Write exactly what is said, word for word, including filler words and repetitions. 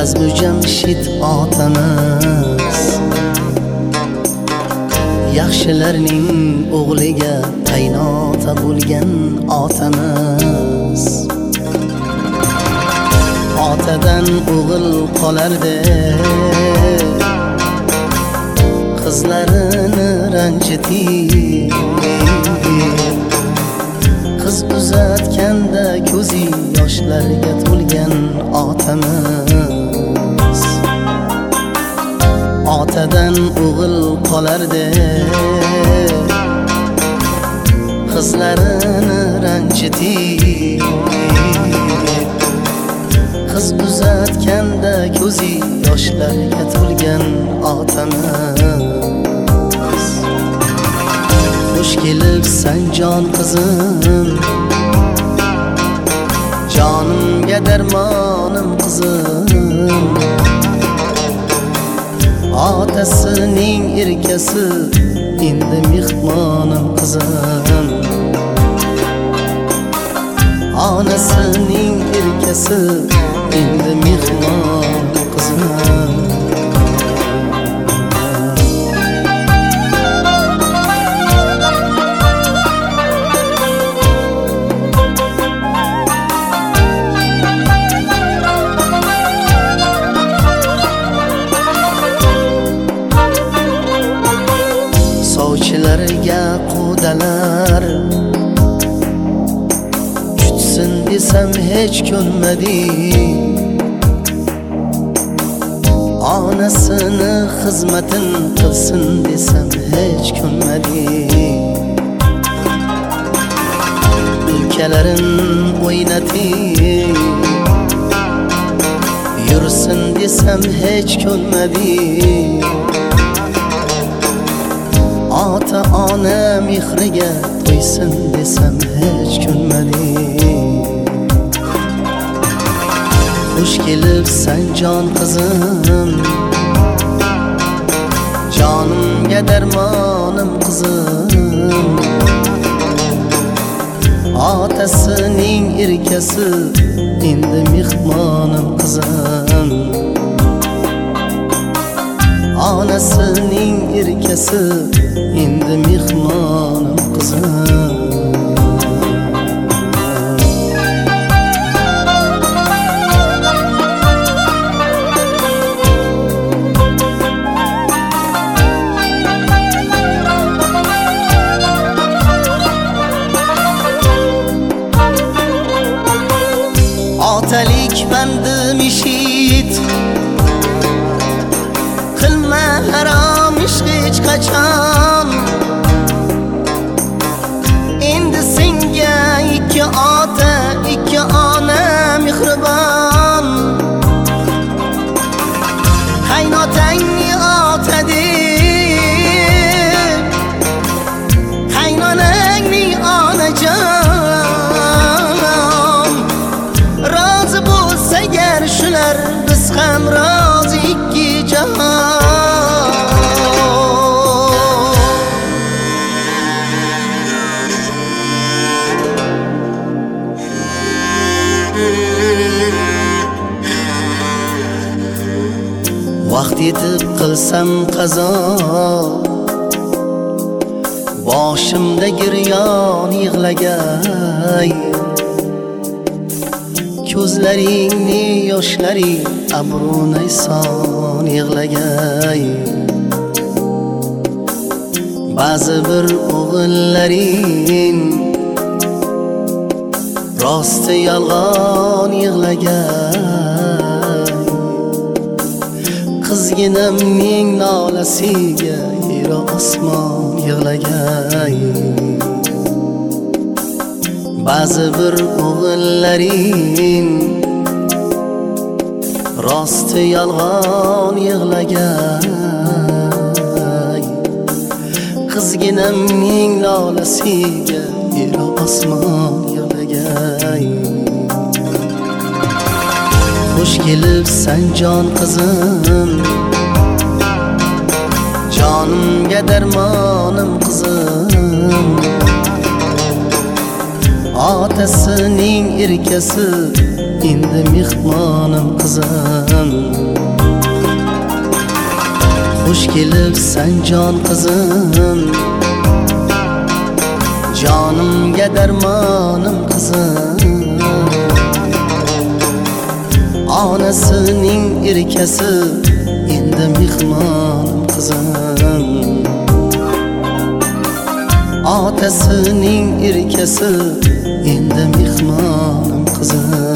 Jazbu Jamshid otamiz, yaxshilarning o'g'liga qaynota bo'lgan otamiz. Otadan o'g'il qolardi, qizlarini ranjitib, qiz uzatganda ko'zi yoshlarga to'lgan otamiz. Otadan o'g'il qolardi, qizlarini ranjitib, qiz uzatganda ko'zi yoshlarga to'lgan otamiz. Xush kelibsan jon qizim, jonimga darmonim qizim. Otasining erkasi, endi mehmonim qizim. Onasining erkasi, endi mehmon qizim. Sovchilarga qudalar jutsin desam hech ko'nmadi, onasini xizmatin qilsin desam hech ko'nmadi. Ulkalarin o'ynatib yursin desam hech ko'nmadi. Ota ona mehriga to'ysin desam hech ko'nmadi. Xush kelibsan jon qizim, jonimga darmonim qizim. Otasining erkasi, endi mehmonim qizim. Onasining erkasi, endi mehmonim qizim. Otalik bandim ishit, qilma harom ish hech qachon. Endi senga ikki ota, ikki ona mehribon. Qaynotangni ota deb, qaynonangni onajon. Rozi bo'lsa agar shular, biz ham rozi ikki jahon. Vaqt yetib qilsam qazo, boshimda giryon yig'lagay. Ko'zlaringni yoshlari abrunay son yig'lagay. Ba'zi bir o'g'illaring rosti yolg'on yig'lagay. Qizginamning nolasiga yer osmon yig'lagay. Ba'zi bir o'g'illaring rosti yolg'on yig'lagay. Qizginamning nolasiga yer osmon yig'lagay. Xush kelibsan jon qizim, jonimga darmonim qizim. Otasining erkasi, endi mehmonim qizim. Xush kelibsan jon qizim, jonimga darmonim qizim. Onasining erkasi endi mehmonim qizim. Otasining erkasi endi mehmonim qizim.